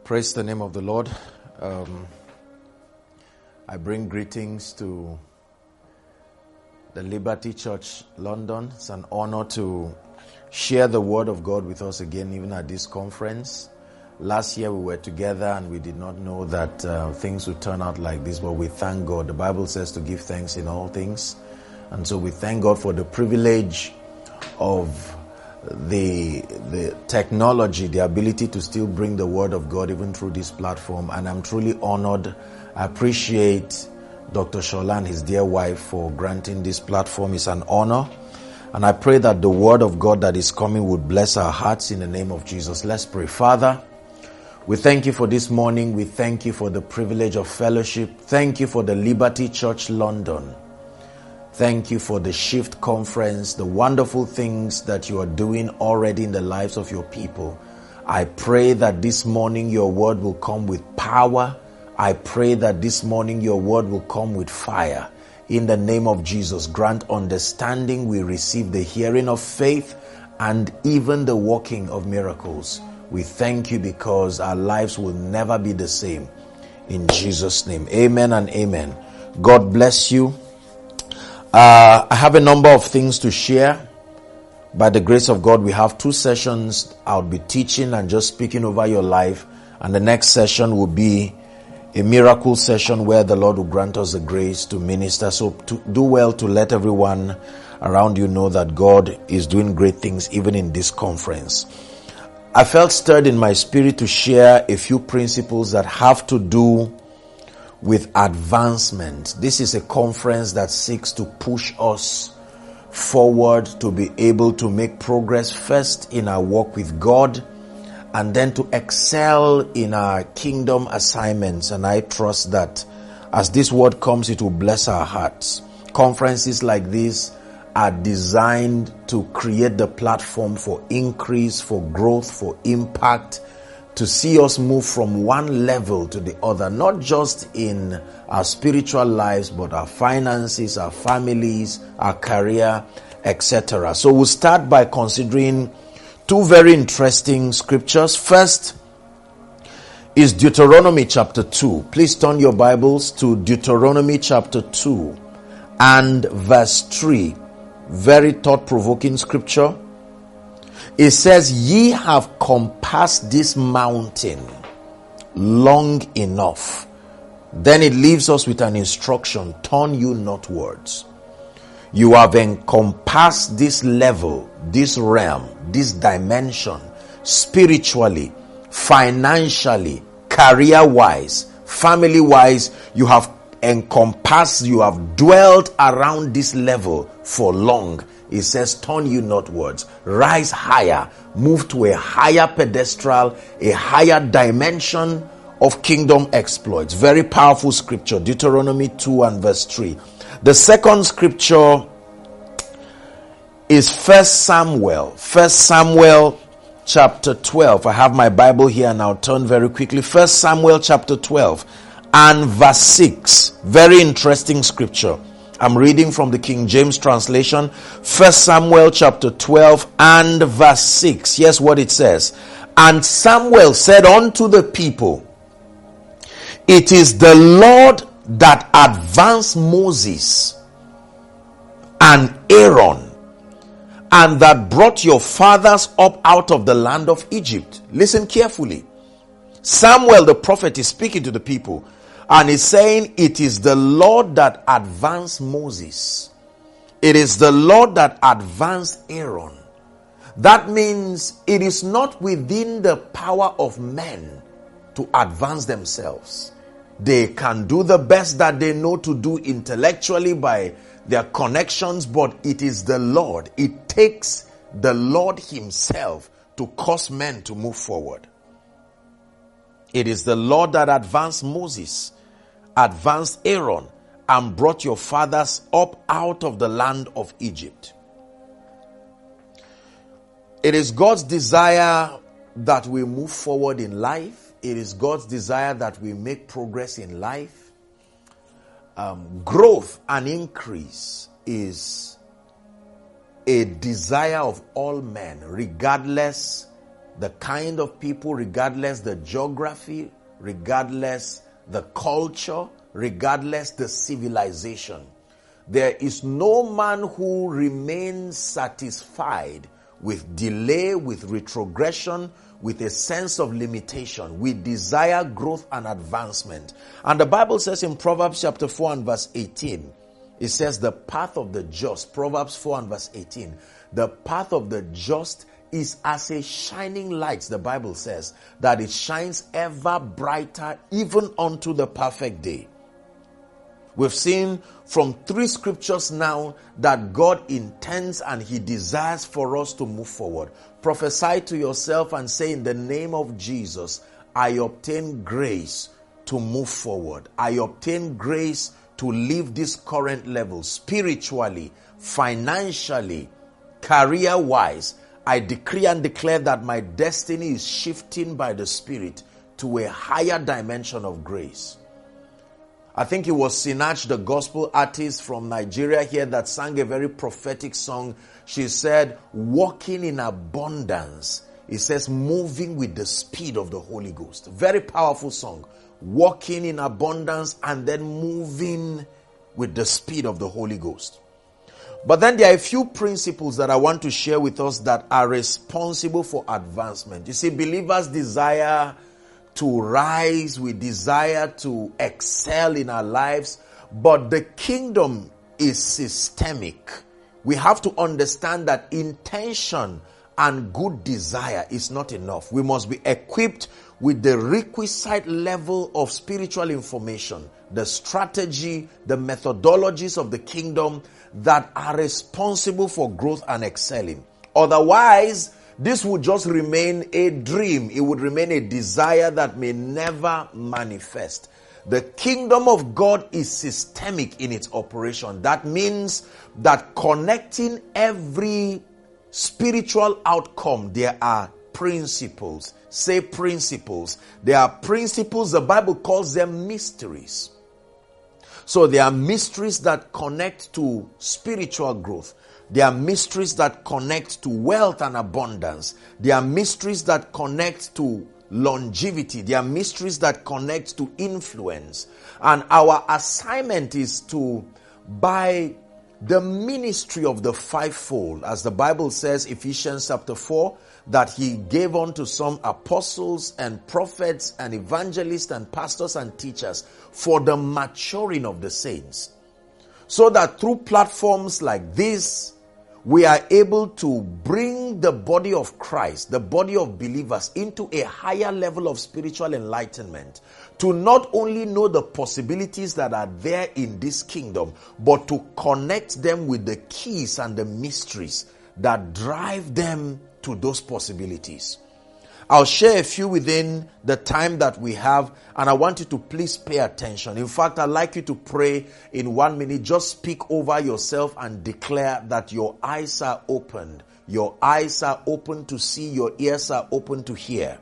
Praise the name of the Lord. I bring greetings to the Liberty Church, London. It's an honor to share the word of God with us again, even at this conference. Last year we were together and we did not know that things would turn out like this, but we thank God. The Bible says to give thanks in all things. And so we thank God for the privilege of the technology, the ability to still bring the word of God even through this platform. And I'm truly honored. I appreciate Dr. Shola and his dear wife for granting this platform. It's an honor. And I pray that the word of God that is coming would bless our hearts in the name of Jesus. Let's pray. Father, we thank you for this morning. We thank you for the privilege of fellowship. Thank you for the Liberty Church, London. Thank you for the Shift Conference, the wonderful things that you are doing already in the lives of your people. I pray that this morning your word will come with power. I pray that this morning your word will come with fire. In the name of Jesus, grant understanding. We receive the hearing of faith and even the working of miracles. We thank you because our lives will never be the same. In Jesus' name, amen and amen. God bless you. I have a number of things to share. By the grace of God, we have 2 sessions. I'll be teaching and just speaking over your life. And the next session will be a miracle session where the Lord will grant us the grace to minister. So do well to let everyone around you know that God is doing great things even in this conference. I felt stirred in my spirit to share a few principles that have to do with advancement. This is a conference that seeks to push us forward to be able to make progress first in our walk with God and then to excel in our kingdom assignments. And I trust that as this word comes, it will bless our hearts. Conferences like this are designed to create the platform for increase, for growth, for impact, to see us move from one level to the other, not just in our spiritual lives, but our finances, our families, our career, etc. So we'll start by considering 2 very interesting scriptures. First is Deuteronomy chapter 2. Please turn your Bibles to Deuteronomy chapter 2 and verse 3. Very thought-provoking scripture. It says, ye have compassed this mountain long enough. Then it leaves us with an instruction, turn you northwards. You have encompassed this level, this realm, this dimension, spiritually, financially, career-wise, family-wise. You have encompassed, you have dwelt around this level for long. It says, turn you northwards, rise higher, move to a higher pedestal, a higher dimension of kingdom exploits. Very powerful scripture, Deuteronomy 2 and verse 3. The second scripture is 1 Samuel chapter 12. I have my Bible here and I'll turn very quickly. 1 Samuel chapter 12 and verse 6. Very interesting scripture. I'm reading from the King James translation. 1 Samuel chapter 12 and verse 6. Here's what it says. And Samuel said unto the people, it is the Lord that advanced Moses and Aaron, and that brought your fathers up out of the land of Egypt. Listen carefully. Samuel the prophet is speaking to the people. And he's saying it is the Lord that advanced Moses. It is the Lord that advanced Aaron. That means it is not within the power of men to advance themselves. They can do the best that they know to do intellectually by their connections, but it is the Lord. It takes the Lord himself to cause men to move forward. It is the Lord that advanced Moses, advanced Aaron, and brought your fathers up out of the land of Egypt. It is God's desire that we move forward in life. It is God's desire that we make progress in life. Growth and increase is a desire of all men, regardless the kind of people, regardless the geography, regardless the culture, regardless the civilization. There is no man who remains satisfied with delay, with retrogression, with a sense of limitation. We desire growth and advancement. And the Bible says in Proverbs chapter 4 and verse 18, it says the path of the just, Proverbs 4 and verse 18, the path of the just is as a shining light, the Bible says, that it shines ever brighter even unto the perfect day. We've seen from 3 scriptures now that God intends and He desires for us to move forward. Prophesy to yourself and say, in the name of Jesus, I obtain grace to move forward. I obtain grace to leave this current level spiritually, financially, career-wise. I decree and declare that my destiny is shifting by the Spirit to a higher dimension of grace. I think it was Sinach, the gospel artist from Nigeria here, that sang a very prophetic song. She said, walking in abundance. It says, moving with the speed of the Holy Ghost. Very powerful song. Walking in abundance and then moving with the speed of the Holy Ghost. But then there are a few principles that I want to share with us that are responsible for advancement. You see, believers desire to rise, we desire to excel in our lives, but the kingdom is systemic. We have to understand that intention and good desire is not enough. We must be equipped with the requisite level of spiritual information, the strategy, the methodologies of the kingdom that are responsible for growth and excelling. Otherwise, this would just remain a dream. It would remain a desire that may never manifest. The kingdom of God is systemic in its operation. That means that connecting every spiritual outcome, there are principles. Say principles. There are principles, the Bible calls them mysteries. So there are mysteries that connect to spiritual growth. There are mysteries that connect to wealth and abundance. There are mysteries that connect to longevity. There are mysteries that connect to influence. And our assignment is to, by the ministry of the fivefold, as the Bible says, Ephesians chapter 4, that He gave unto some apostles and prophets and evangelists and pastors and teachers for the maturing of the saints. So that through platforms like this, we are able to bring the body of Christ, the body of believers, into a higher level of spiritual enlightenment, to not only know the possibilities that are there in this kingdom, but to connect them with the keys and the mysteries that drive them to those possibilities. I'll share a few within the time that we have, and I want you to please pay attention. In fact, I'd like you to pray in 1 minute. Just speak over yourself and declare that your eyes are opened. Your eyes are open to see, your ears are open to hear.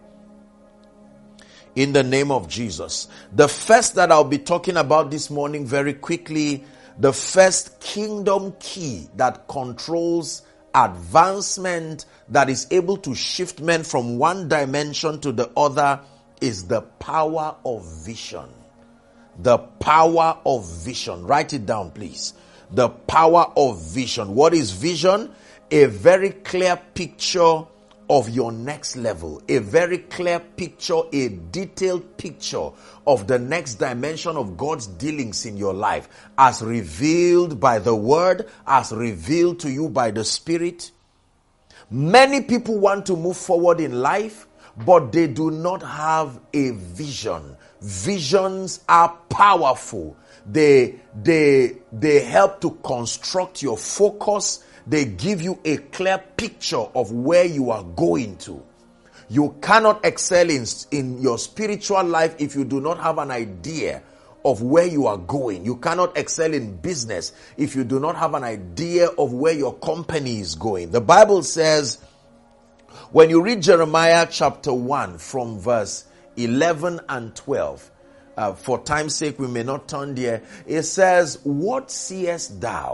In the name of Jesus. The first that I'll be talking about this morning very quickly, the first kingdom key that controls advancement, that is able to shift men from one dimension to the other, is the power of vision. The power of vision. Write it down, please. The power of vision. What is vision? A very clear picture of your next level. A very clear picture, a detailed picture of the next dimension of God's dealings in your life, as revealed by the Word, as revealed to you by the Spirit. Many people want to move forward in life, but they do not have a vision. Visions are powerful. They help to construct your focus. They give you a clear picture of where you are going to. You cannot excel in your spiritual life if you do not have an idea of where you are going. You cannot excel in business if you do not have an idea of where your company is going. The Bible says, when you read Jeremiah chapter 1 from verse 11 and 12, for time's sake we may not turn there, it says, what seest thou?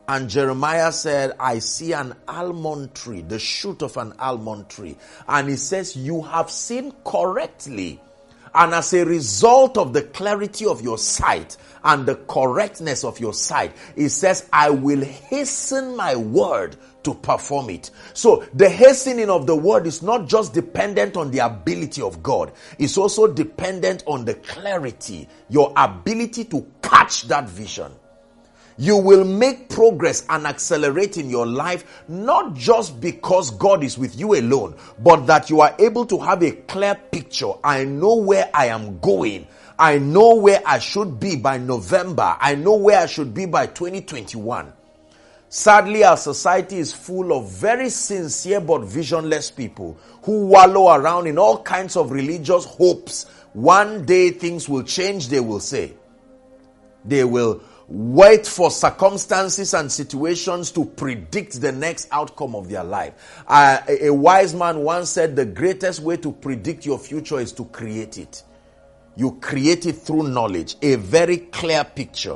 And Jeremiah said, I see an almond tree, the shoot of an almond tree. And he says, you have seen correctly. And as a result of the clarity of your sight and the correctness of your sight, it says, I will hasten my word to perform it. So the hastening of the word is not just dependent on the ability of God. It's also dependent on the clarity, your ability to catch that vision. You will make progress and accelerate in your life, not just because God is with you alone, but that you are able to have a clear picture. I know where I am going. I know where I should be by November. I know where I should be by 2021. Sadly, our society is full of very sincere but visionless people who wallow around in all kinds of religious hopes. One day things will change, they will say. They will wait for circumstances and situations to predict the next outcome of their life. A wise man once said the greatest way to predict your future is to create it. You create it through knowledge, a very clear picture.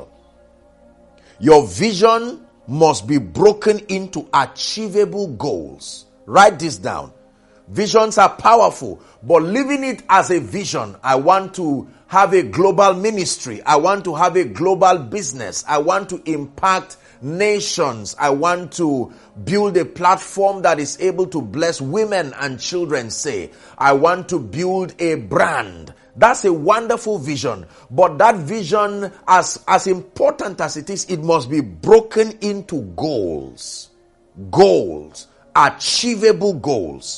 Your vision must be broken into achievable goals. Write this down. Visions are powerful, but living it as a vision, I want to have a global ministry. I want to have a global business. I want to impact nations. I want to build a platform that is able to bless women and children, say. I want to build a brand. That's a wonderful vision. But that vision, as important as it is, it must be broken into goals. Goals. Achievable goals.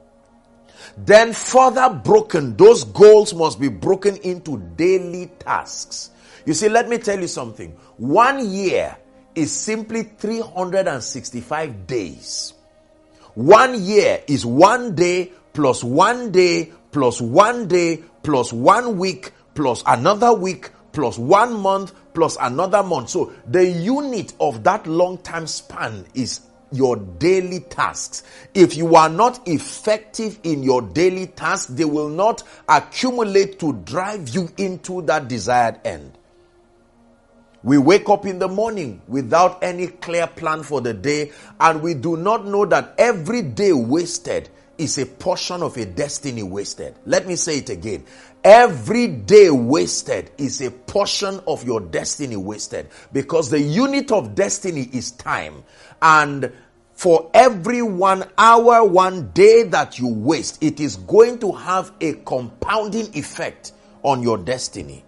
Then further broken, those goals must be broken into daily tasks. You see, let me tell you something. 1 year is simply 365 days. 1 year is 1 day plus 1 day plus 1 day plus 1 week plus another week plus 1 month plus another month. So the unit of that long time span is your daily tasks. If you are not effective in your daily tasks, they will not accumulate to drive you into that desired end. We wake up in the morning without any clear plan for the day, and we do not know that every day wasted is a portion of a destiny wasted. Let me say it again. Every day wasted is a portion of your destiny wasted, because the unit of destiny is time. And for every 1 hour, 1 day that you waste, it is going to have a compounding effect on your destiny.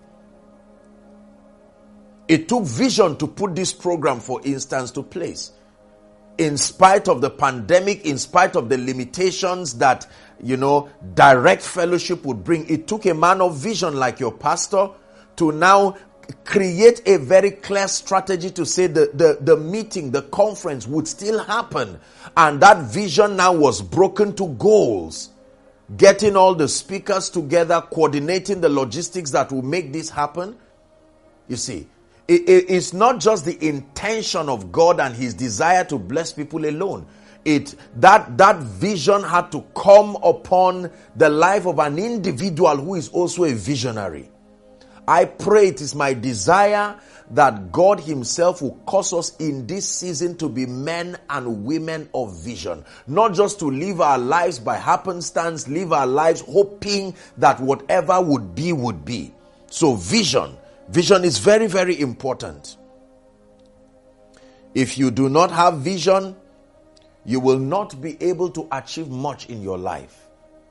It took vision to put this program, for instance, to place. In spite of the pandemic, in spite of the limitations that, direct fellowship would bring, it took a man of vision like your pastor to now create a very clear strategy to say the meeting, the conference would still happen. And that vision now was broken to goals. Getting all the speakers together, coordinating the logistics that will make this happen. You see, it's not just the intention of God and his desire to bless people alone. That vision had to come upon the life of an individual who is also a visionary. I pray, it is my desire that God himself will cause us in this season to be men and women of vision. Not just to live our lives by happenstance, live our lives hoping that whatever would be, would be. So vision is very, very important. If you do not have vision, you will not be able to achieve much in your life.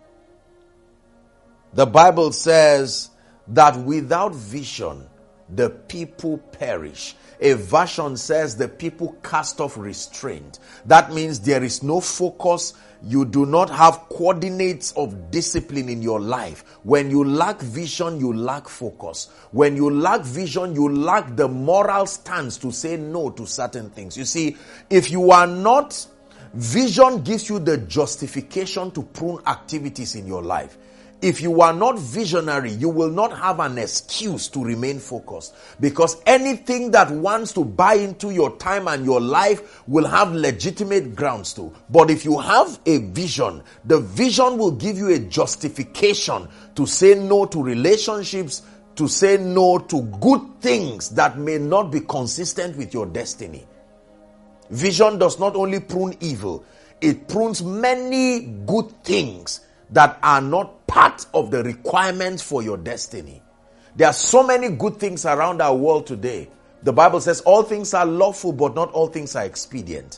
The Bible says that without vision, the people perish. A version says the people cast off restraint. That means there is no focus. You do not have coordinates of discipline in your life. When you lack vision, you lack focus. When you lack vision, you lack the moral stance to say no to certain things. You see, if you are not, vision gives you the justification to prune activities in your life. If you are not visionary, you will not have an excuse to remain focused, because anything that wants to buy into your time and your life will have legitimate grounds to. But if you have a vision, the vision will give you a justification to say no to relationships, to say no to good things that may not be consistent with your destiny. Vision does not only prune evil, it prunes many good things that are not part of the requirements for your destiny. There are so many good things around our world today. The Bible says all things are lawful, but not all things are expedient.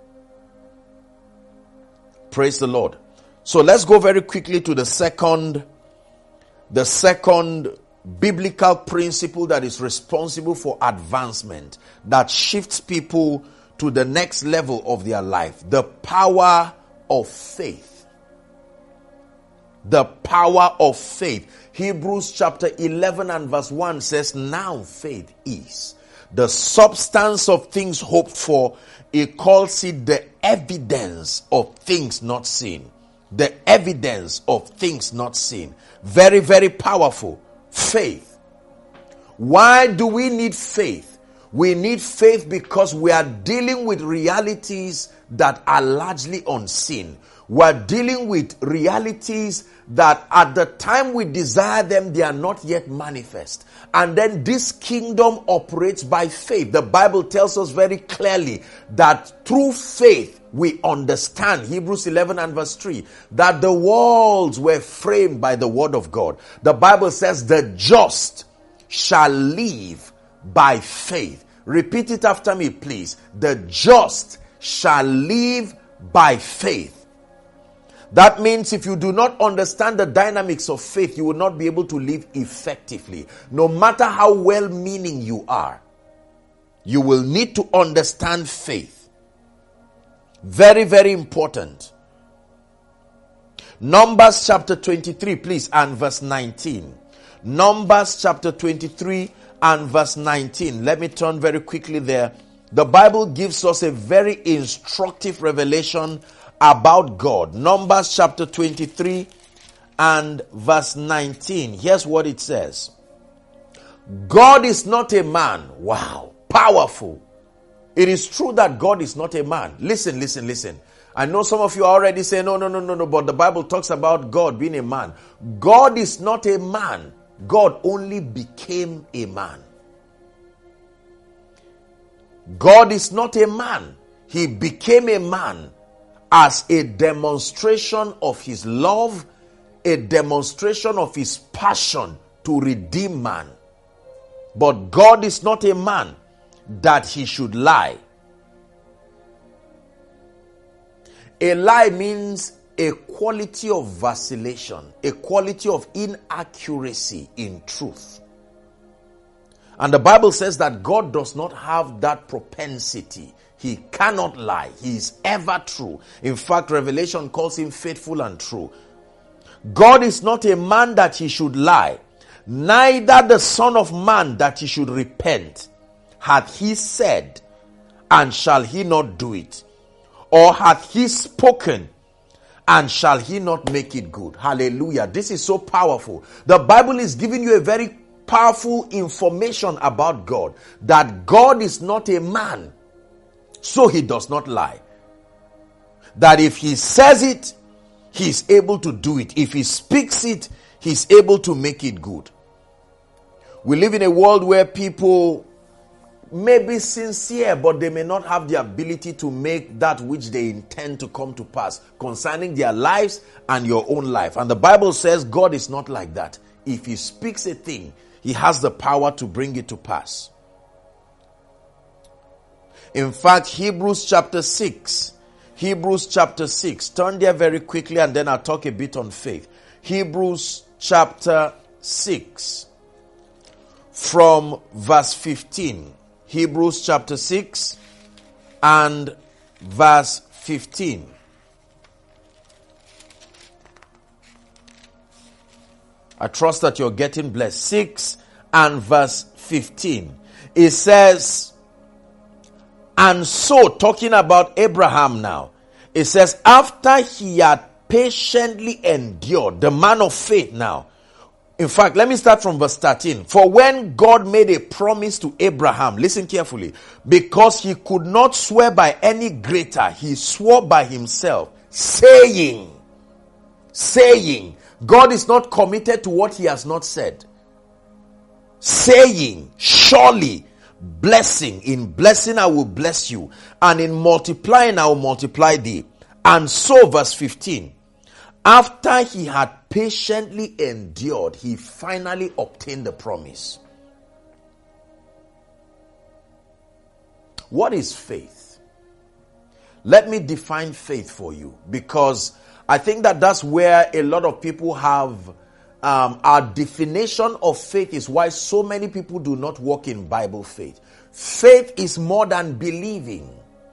Praise the Lord. So let's go very quickly to the second biblical principle that is responsible for advancement, that shifts people to the next level of their life. The power of faith. The power of faith. Hebrews chapter 11 and verse 1 says, now faith is the substance of things hoped for. It calls it the evidence of things not seen. The evidence of things not seen. Very, very powerful. Faith. Why do we need faith? We need faith because we are dealing with realities that are largely unseen. We are dealing with realities that at the time we desire them, they are not yet manifest. And then this kingdom operates by faith. The Bible tells us very clearly that through faith we understand, Hebrews 11 and verse 3, that the worlds were framed by the word of God. The Bible says the just shall live by faith. Repeat it after me, please. The just shall live by faith. That means if you do not understand the dynamics of faith, you will not be able to live effectively. No matter how well-meaning you are, you will need to understand faith. Very, very important. Numbers chapter 23, please, and verse 19. Numbers chapter 23 and verse 19. Let me turn very quickly there. The Bible gives us a very instructive revelation about God. Numbers chapter 23 and verse 19. Here's what it says. God is not a man. Wow, powerful. It is true that God is not a man. Listen. I know some of you are already saying, no, but the Bible talks about God being a man. God is not a man. God only became a man. God is not a man. He became a man as a demonstration of his love, a demonstration of his passion to redeem man. But God is not a man that he should lie. A lie means a quality of vacillation, a quality of inaccuracy in truth. And the Bible says that God does not have that propensity. He cannot lie. He is ever true. In fact, Revelation calls him faithful and true. God is not a man that he should lie, neither the Son of Man that he should repent. Hath he said, and shall he not do it? Or hath he spoken, and shall he not make it good? Hallelujah. This is so powerful. The Bible is giving you a very powerful information about God. That God is not a man, so he does not lie. That if he says it, he is able to do it. If he speaks it, he is able to make it good. We live in a world where people may be sincere, but they may not have the ability to make that which they intend to come to pass concerning their lives and your own life. And the Bible says God is not like that. If he speaks a thing, he has the power to bring it to pass. In fact, Hebrews chapter 6. Turn there very quickly and then I'll talk a bit on faith. Hebrews chapter 6 from verse 15. Hebrews chapter 6 and verse 15. I trust that you're getting blessed. 6 and verse 15. It says, and so, talking about Abraham now, it says, after he had patiently endured, the man of faith now. In fact, let me start from verse 13. For when God made a promise to Abraham, listen carefully, because he could not swear by any greater, he swore by himself, saying, God is not committed to what he has not said. Saying, surely blessing. In blessing I will bless you, and in multiplying I will multiply thee. And so, verse 15, after he had patiently endured, he finally obtained the promise. What is faith? Let me define faith for you, because I think that that's where a lot of people have our definition of faith is why so many people do not walk in Bible faith. Faith is more than believing.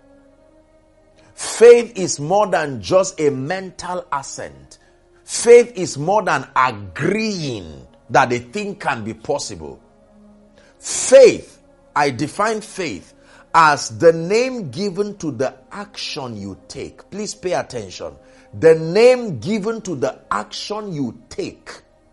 Faith is more than just a mental assent. Faith is more than agreeing that a thing can be possible. Faith, I define faith as the name given to the action you take. Please pay attention. The name given to the action you take.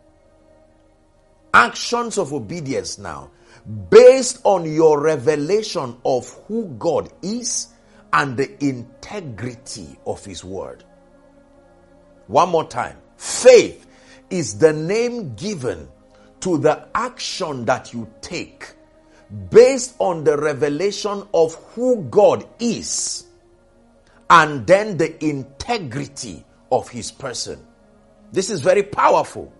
Actions of obedience now, based on your revelation of who God is and the integrity of his word. One more time. Faith is the name given to the action that you take based on the revelation of who God is and then the integrity of his person. This is very powerful.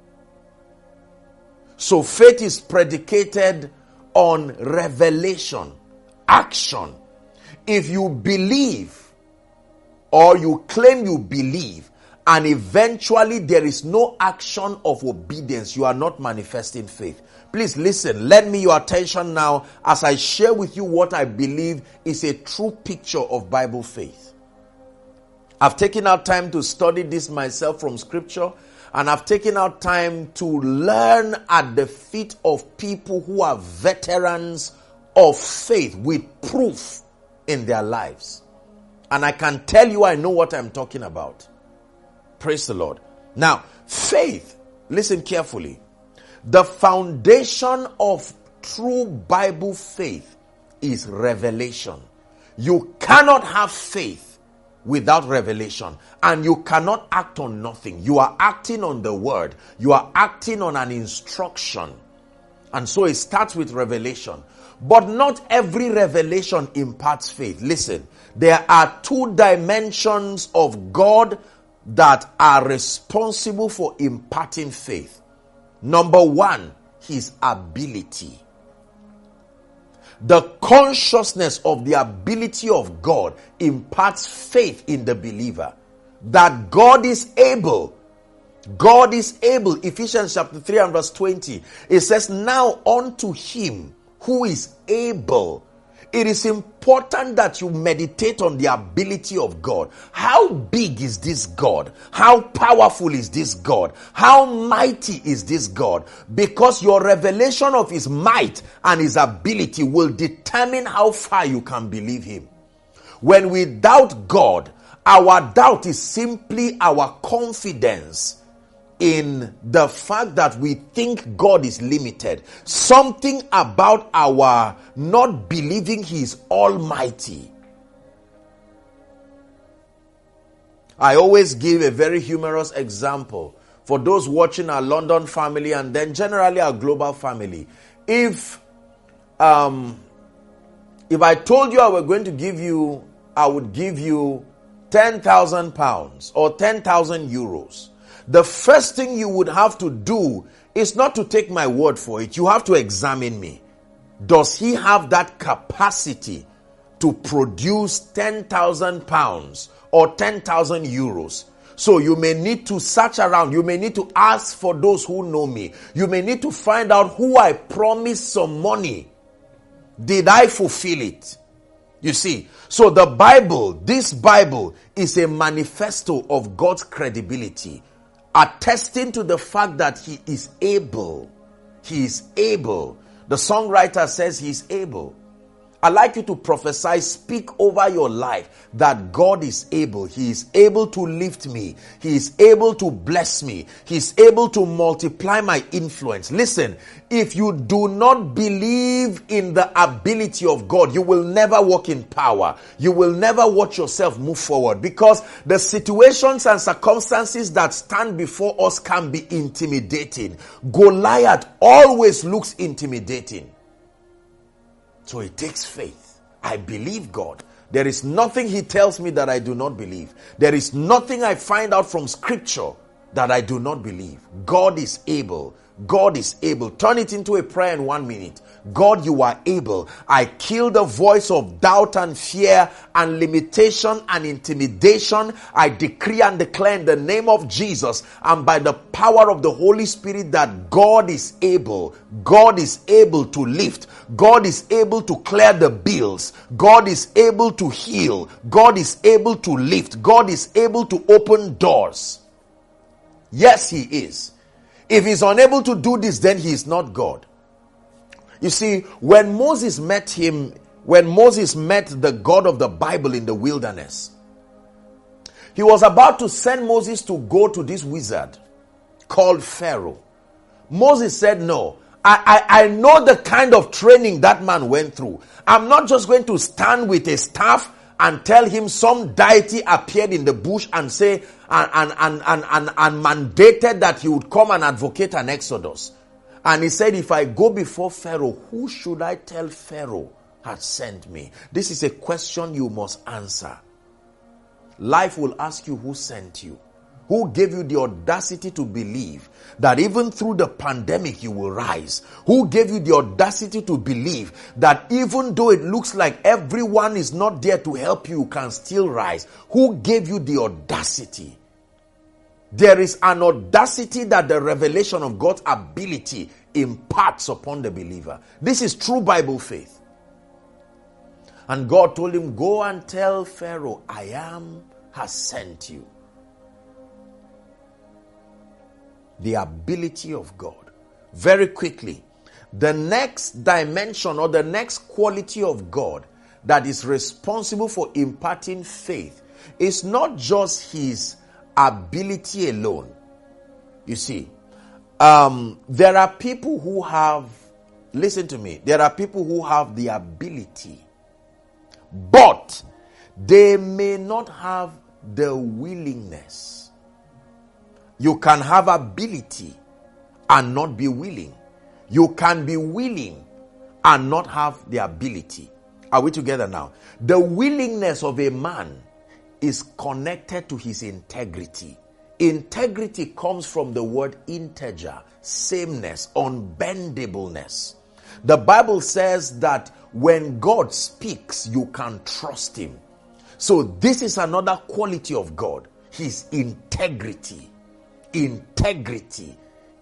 So faith is predicated on revelation, action. If you believe or you claim you believe and eventually there is no action of obedience, you are not manifesting faith. Please listen, lend me your attention now as I share with you what I believe is a true picture of Bible faith. I've taken out time to study this myself from scripture, and I've taken out time to learn at the feet of people who are veterans of faith with proof in their lives. And I can tell you I know what I'm talking about. Praise the Lord. Now, faith, listen carefully. The foundation of true Bible faith is revelation. You cannot have faith without revelation, and you cannot act on nothing. You are acting on the word. You are acting on an instruction. And so it starts with revelation. But not every revelation imparts faith. Listen, there are two dimensions of God that are responsible for imparting faith. Number one, his ability. The consciousness of the ability of God imparts faith in the believer. That God is able. God is able. Ephesians chapter 3 and verse 20. It says, now unto him who is able. It is important that you meditate on the ability of God. How big is this God? How powerful is this God? How mighty is this God? Because your revelation of his might and his ability will determine how far you can believe him. When we doubt God, our doubt is simply our confidence in the fact that we think God is limited. Something about our not believing he is almighty. I always give a very humorous example for those watching our London family and then generally our global family. If I told you I would give you 10,000 pounds or 10,000 euros, the first thing you would have to do is not to take my word for it. You have to examine me. Does he have that capacity to produce 10,000 pounds or 10,000 euros? So you may need to search around. You may need to ask for those who know me. You may need to find out who I promised some money. Did I fulfill it? You see, so the Bible, this Bible is a manifesto of God's credibility, attesting to the fact that he is able. He is able. The songwriter says he is able. I'd like you to prophesy, speak over your life that God is able. He is able to lift me. He is able to bless me. He is able to multiply my influence. Listen, if you do not believe in the ability of God, you will never walk in power. You will never watch yourself move forward, because the situations and circumstances that stand before us can be intimidating. Goliath always looks intimidating. So it takes faith. I believe God. There is nothing he tells me that I do not believe. There is nothing I find out from scripture that I do not believe. God is able. God is able. Turn it into a prayer in 1 minute. God, you are able. I kill the voice of doubt and fear and limitation and intimidation. I decree and declare in the name of Jesus and by the power of the Holy Spirit that God is able. God is able to lift. God is able to clear the bills. God is able to heal. God is able to lift. God is able to open doors. Yes, he is. If he's unable to do this, then he is not God. You see, when Moses met the God of the Bible in the wilderness, he was about to send Moses to go to this wizard called Pharaoh. Moses said, no, I know the kind of training that man went through. I'm not just going to stand with a staff and tell him some deity appeared in the bush and say and mandated that he would come and advocate an exodus. And he said, if I go before Pharaoh, who should I tell Pharaoh had sent me? This is a question you must answer. Life will ask you who sent you. Who gave you the audacity to believe that even through the pandemic you will rise? Who gave you the audacity to believe that even though it looks like everyone is not there to help you, you can still rise? Who gave you the audacity? There is an audacity that the revelation of God's ability imparts upon the believer. This is true Bible faith. And God told him, go and tell Pharaoh, I has sent you. The ability of God. Very quickly, the next dimension or the next quality of God that is responsible for imparting faith is not just his ability alone. You see, there are people who have, listen to me, there are people who have the ability, but they may not have the willingness. You can have ability and not be willing. You can be willing and not have the ability. Are we together now? The willingness of a man is connected to his integrity. Integrity comes from the word integer, sameness, unbendableness. The Bible says that when God speaks, you can trust him. So this is another quality of God, his integrity. Integrity.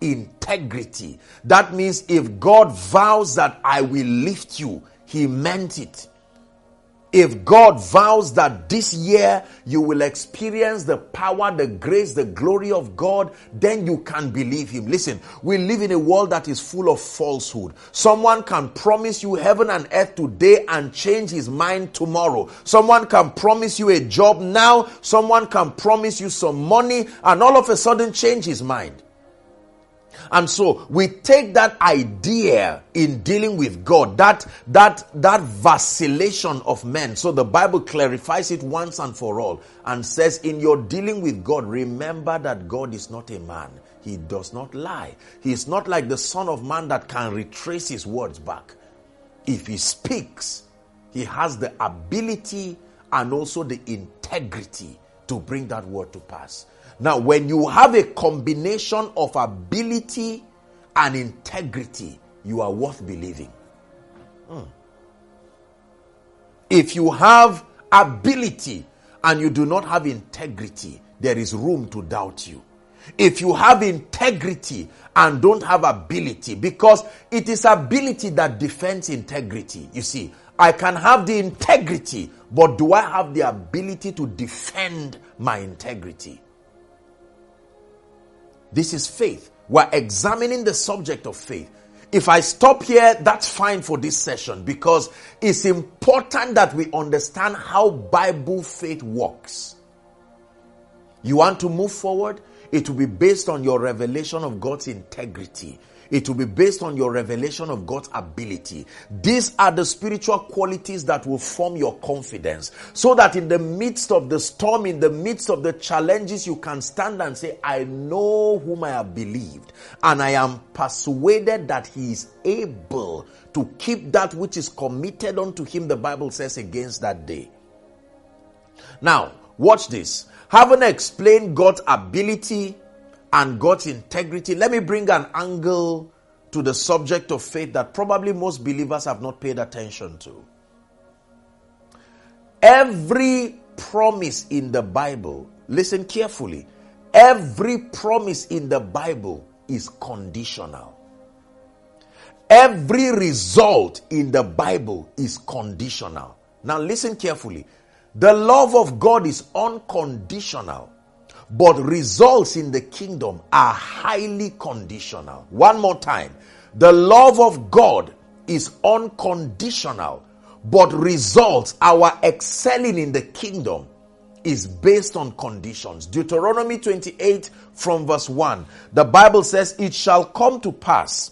That means if God vows that I will lift you, he meant it. If God vows that this year you will experience the power, the grace, the glory of God, then you can believe him. Listen, we live in a world that is full of falsehood. Someone can promise you heaven and earth today and change his mind tomorrow. Someone can promise you a job now. Someone can promise you some money and all of a sudden change his mind. And so we take that idea in dealing with God, that vacillation of men. So the Bible clarifies it once and for all and says, in your dealing with God, remember that God is not a man. He does not lie. He is not like the Son of Man that can retrace his words back. If he speaks, he has the ability and also the integrity to bring that word to pass. Now, when you have a combination of ability and integrity, you are worth believing. If you have ability and you do not have integrity, there is room to doubt you. If you have integrity and don't have ability, because it is ability that defends integrity. You see, I can have the integrity, but do I have the ability to defend my integrity? This is faith. We're examining the subject of faith. If I stop here, that's fine for this session, because it's important that we understand how Bible faith works. You want to move forward? It will be based on your revelation of God's integrity. It will be based on your revelation of God's ability. These are the spiritual qualities that will form your confidence, so that in the midst of the storm, in the midst of the challenges, you can stand and say, I know whom I have believed, and I am persuaded that he is able to keep that which is committed unto him, the Bible says, against that day. Now, watch this. Having explained God's ability and God's integrity, let me bring an angle to the subject of faith that probably most believers have not paid attention to. Every promise in the Bible, listen carefully, every promise in the Bible is conditional. Every result in the Bible is conditional. Now listen carefully. The love of God is unconditional, but results in the kingdom are highly conditional. One more time. The love of God is unconditional, but results, our excelling in the kingdom, is based on conditions. Deuteronomy 28 from verse 1. The Bible says, it shall come to pass,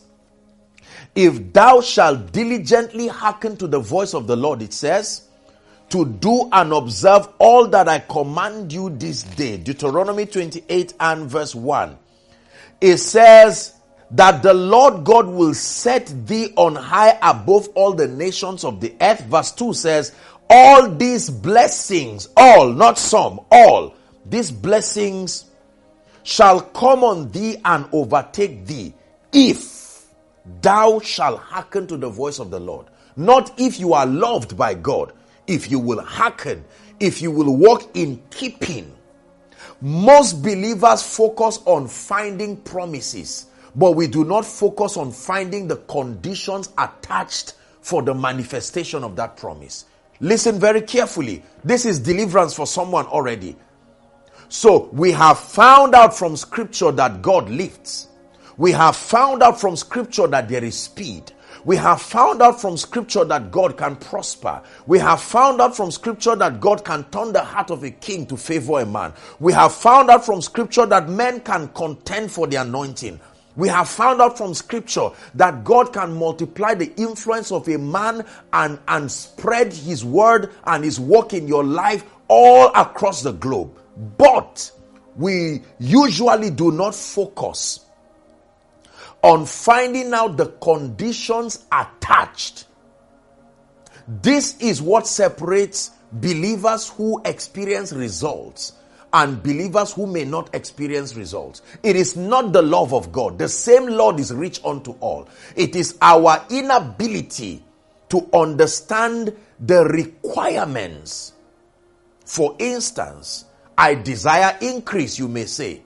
if thou shalt diligently hearken to the voice of the Lord, it says, to do and observe all that I command you this day. Deuteronomy 28 and verse 1. It says that the Lord God will set thee on high above all the nations of the earth. Verse 2 says, all these blessings, all, not some, all, these blessings shall come on thee and overtake thee, if thou shalt hearken to the voice of the Lord. Not if you are loved by God. If you will hearken, if you will walk in keeping. Most believers focus on finding promises, but we do not focus on finding the conditions attached for the manifestation of that promise. Listen very carefully. This is deliverance for someone already. So we have found out from scripture that God lifts. We have found out from scripture that there is speed. We have found out from scripture that God can prosper. We have found out from scripture that God can turn the heart of a king to favor a man. We have found out from scripture that men can contend for the anointing. We have found out from scripture that God can multiply the influence of a man and spread his word and his work in your life all across the globe. But we usually do not focus on finding out the conditions attached. This is what separates believers who experience results and believers who may not experience results. It is not the love of God. The same Lord is rich unto all. It is our inability to understand the requirements. For instance, I desire increase, you may say.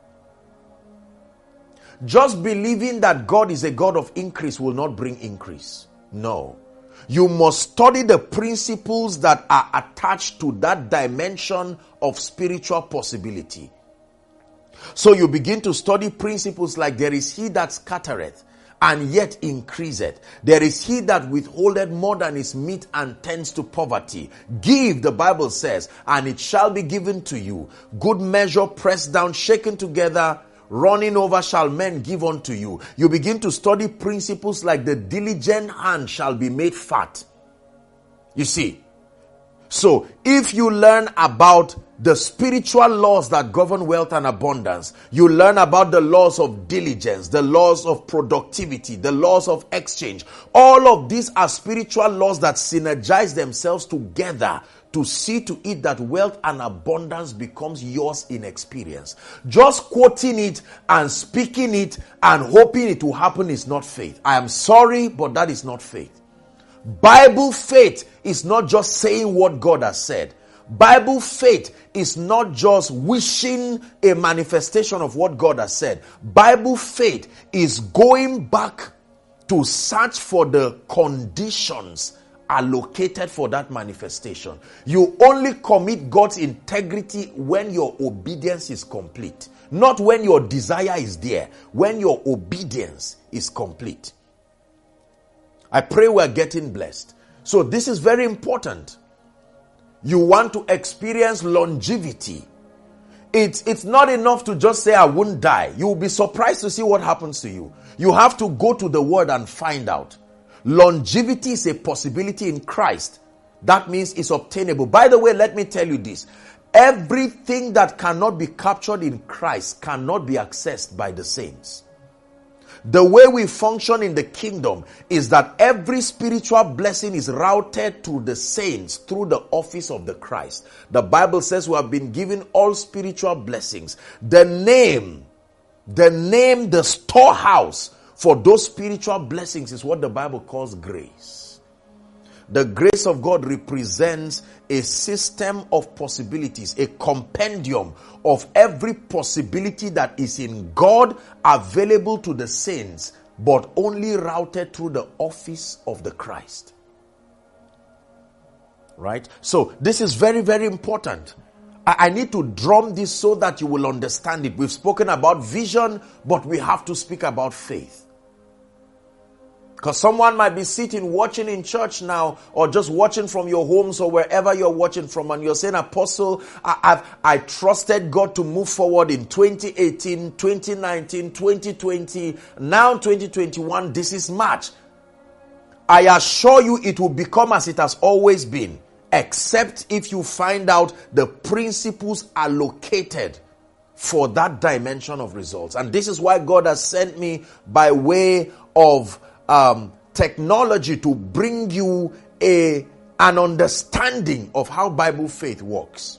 Just believing that God is a God of increase will not bring increase. No. You must study the principles that are attached to that dimension of spiritual possibility. So you begin to study principles like there is he that scattereth and yet increaseth. There is he that withholdeth more than is meet and tends to poverty. Give, the Bible says, and it shall be given to you. Good measure, pressed down, shaken together, running over shall men give unto you. You begin to study principles like the diligent hand shall be made fat. You see. So if you learn about the spiritual laws that govern wealth and abundance, you learn about the laws of diligence, the laws of productivity, the laws of exchange. All of these are spiritual laws that synergize themselves together to see to it that wealth and abundance becomes yours in experience. Just quoting it and speaking it and hoping it will happen is not faith. I am sorry, but that is not faith. Bible faith is not just saying what God has said. Bible faith is not just wishing a manifestation of what God has said. Bible faith is going back to search for the conditions allocated for that manifestation. You only commit God's integrity when your obedience is complete. Not when your desire is there. When your obedience is complete. I pray we're getting blessed. So this is very important. You want to experience longevity. It's not enough to just say, I won't die. You'll be surprised to see what happens to you. You have to go to the word and find out. Longevity is a possibility in Christ. That means it's obtainable. By the way, let me tell you this. Everything that cannot be captured in Christ cannot be accessed by the saints. The way we function in the kingdom is that every spiritual blessing is routed to the saints through the office of the Christ. The Bible says we have been given all spiritual blessings. The name, the storehouse for those spiritual blessings is what the Bible calls grace. The grace of God represents a system of possibilities, a compendium of every possibility that is in God available to the saints, but only routed through the office of the Christ. Right? So this is very, very important. I need to drum this so that you will understand it. We've spoken about vision, but we have to speak about faith. Because someone might be sitting watching in church now, or just watching from your homes or wherever you're watching from, and you're saying, Apostle, I trusted God to move forward in 2018, 2019, 2020, now 2021, this is March. I assure you it will become as it has always been, except if you find out the principles allocated for that dimension of results. And this is why God has sent me by way of technology to bring you an understanding of how Bible faith works.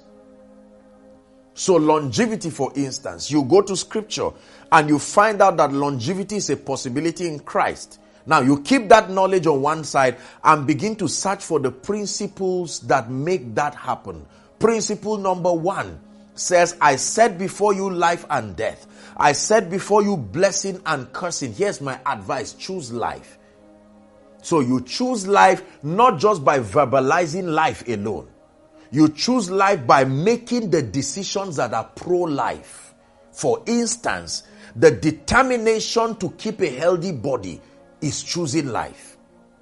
So longevity, for instance, you go to scripture and you find out that longevity is a possibility in Christ. Now you keep that knowledge on one side and begin to search for the principles that make that happen. Principle number 1 says, I set before you life and death. I set before you blessing and cursing. Here's my advice. Choose life. So you choose life not just by verbalizing life alone. You choose life by making the decisions that are pro-life. For instance, the determination to keep a healthy body is choosing life.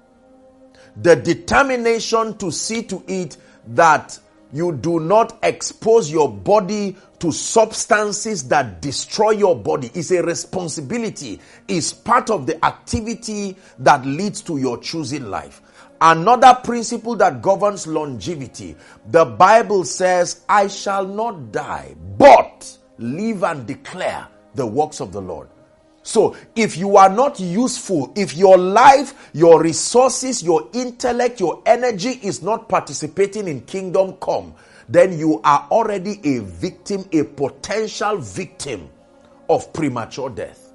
The determination to see to it that you do not expose your body to substances that destroy your body is a responsibility, is part of the activity that leads to your choosing life. Another principle that governs longevity, the Bible says, I shall not die, but live and declare the works of the Lord. So if you are not useful, if your life, your resources, your intellect, your energy is not participating in kingdom come, then you are already a victim, a potential victim of premature death.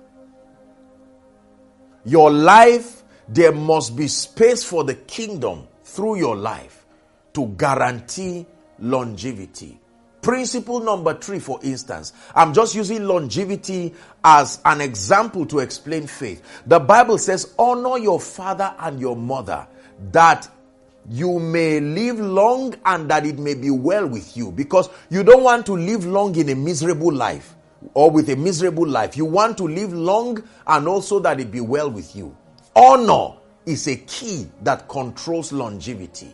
Your life, there must be space for the kingdom through your life to guarantee longevity. Principle number 3, for instance, I'm just using longevity as an example to explain faith. The Bible says, honor your father and your mother, that you may live long and that it may be well with you. Because you don't want to live long in a miserable life or with a miserable life. You want to live long and also that it be well with you. Honor is a key that controls longevity.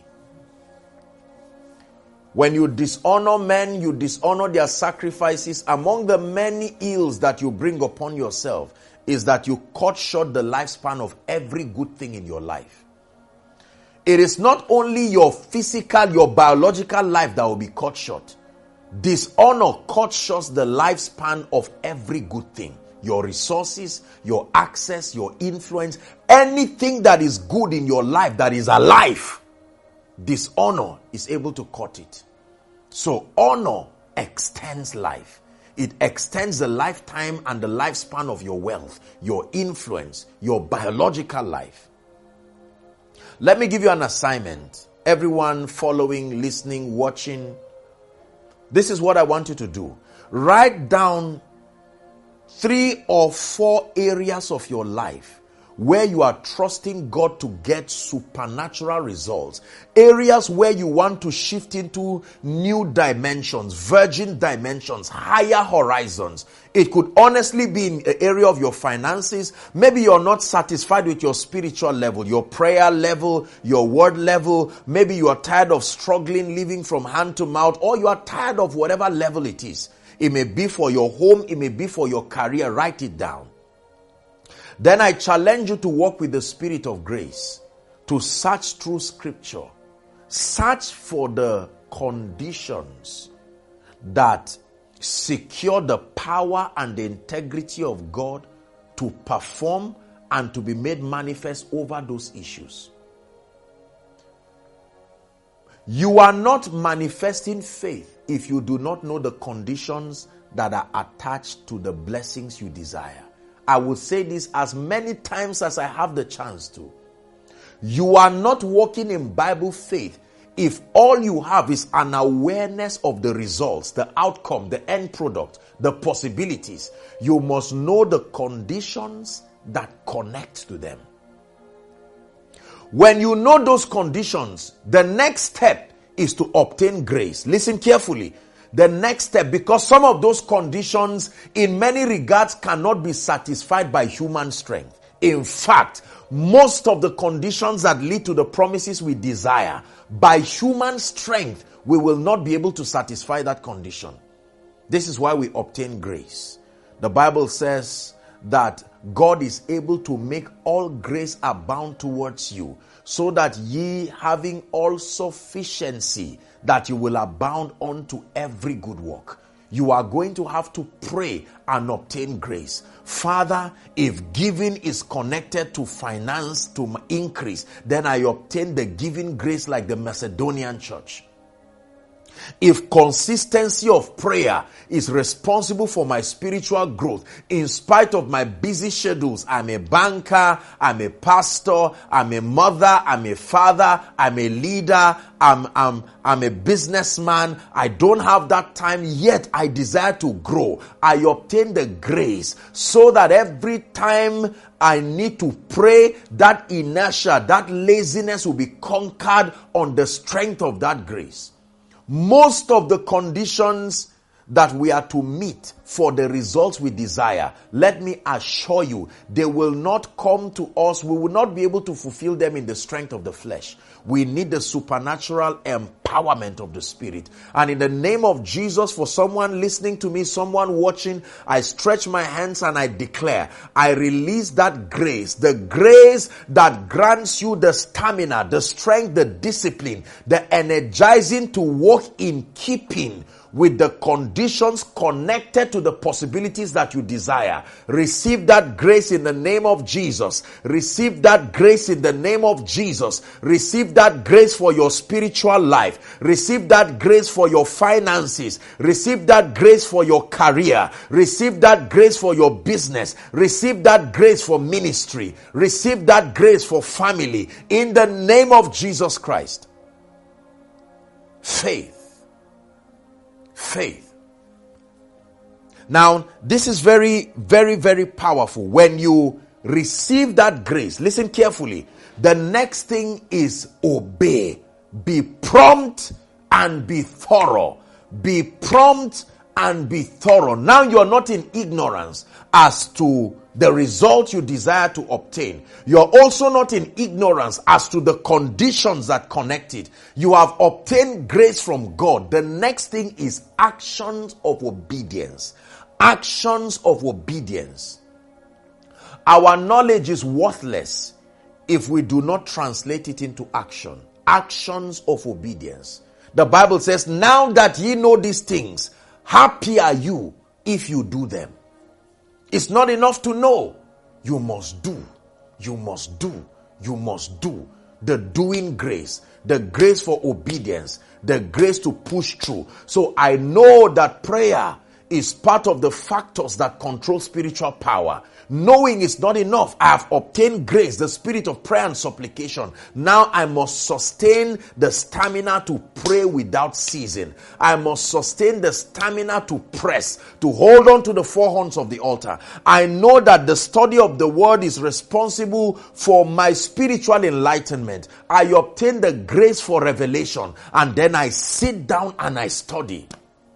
When you dishonor men, you dishonor their sacrifices. Among the many ills that you bring upon yourself is that you cut short the lifespan of every good thing in your life. It is not only your physical, your biological life that will be cut short. Dishonor cuts short the lifespan of every good thing. Your resources, your access, your influence, anything that is good in your life that is alive. Dishonor is able to cut it. So honor extends life. It extends the lifetime and the lifespan of your wealth, your influence, your biological life. Let me give you an assignment. Everyone following, listening, watching. This is what I want you to do. Write down 3 or 4 areas of your life where you are trusting God to get supernatural results. Areas where you want to shift into new dimensions, virgin dimensions, higher horizons. It could honestly be in an area of your finances. Maybe you're not satisfied with your spiritual level, your prayer level, your word level. Maybe you are tired of struggling, living from hand to mouth, or you are tired of whatever level it is. It may be for your home. It may be for your career. Write it down. Then I challenge you to walk with the Spirit of grace, to search through Scripture. Search for the conditions that secure the power and the integrity of God to perform and to be made manifest over those issues. You are not manifesting faith if you do not know the conditions that are attached to the blessings you desire. I will say this as many times as I have the chance to. You are not walking in Bible faith if all you have is an awareness of the results, the outcome, the end product, the possibilities. You must know the conditions that connect to them. When you know those conditions, the next step is to obtain grace. Listen carefully. The next step, because some of those conditions in many regards cannot be satisfied by human strength. In fact, most of the conditions that lead to the promises we desire, by human strength, we will not be able to satisfy that condition. This is why we obtain grace. The Bible says that God is able to make all grace abound towards you, so that ye, having all sufficiency, that you will abound unto every good work. You are going to have to pray and obtain grace. Father, if giving is connected to finance, to increase, then I obtain the giving grace like the Macedonian church. If consistency of prayer is responsible for my spiritual growth, in spite of my busy schedules, I'm a banker, I'm a pastor, I'm a mother, I'm a father, I'm a leader, I'm a businessman, I don't have that time, yet I desire to grow. I obtain the grace so that every time I need to pray, that inertia, that laziness will be conquered on the strength of that grace. Most of the conditions that we are to meet for the results we desire, let me assure you, they will not come to us. We will not be able to fulfill them in the strength of the flesh. We need the supernatural empowerment of the Spirit. And in the name of Jesus, for someone listening to me, someone watching, I stretch my hands and I declare, I release that grace, the grace that grants you the stamina, the strength, the discipline, the energizing to walk in keeping with the conditions connected to the possibilities that you desire. Receive that grace in the name of Jesus. Receive that grace in the name of Jesus. Receive that grace for your spiritual life. Receive that grace for your finances. Receive that grace for your career. Receive that grace for your business. Receive that grace for ministry. Receive that grace for family. In the name of Jesus Christ. Faith. Now, this is very, very, very powerful. When you receive that grace, listen carefully. The next thing is obey. Be prompt and be thorough. Be prompt and be thorough. Now you're not in ignorance as to the result you desire to obtain. You're also not in ignorance as to the conditions that connect it. You have obtained grace from God. The next thing is actions of obedience. Actions of obedience. Our knowledge is worthless if we do not translate it into action. Actions of obedience. The Bible says, now that ye know these things, happy are you if you do them. It's not enough to know. You must do. You must do. You must do. The doing grace. The grace for obedience. The grace to push through. So I know that prayer is part of the factors that control spiritual power. Knowing is not enough. I have obtained grace, the spirit of prayer and supplication. Now I must sustain the stamina to pray without ceasing. I must sustain the stamina to press, to hold on to the four horns of the altar. I know that the study of the word is responsible for my spiritual enlightenment. I obtain the grace for revelation, and then I sit down and I study.